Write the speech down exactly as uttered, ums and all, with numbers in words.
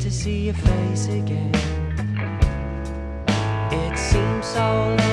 to see your face again. It seems so late.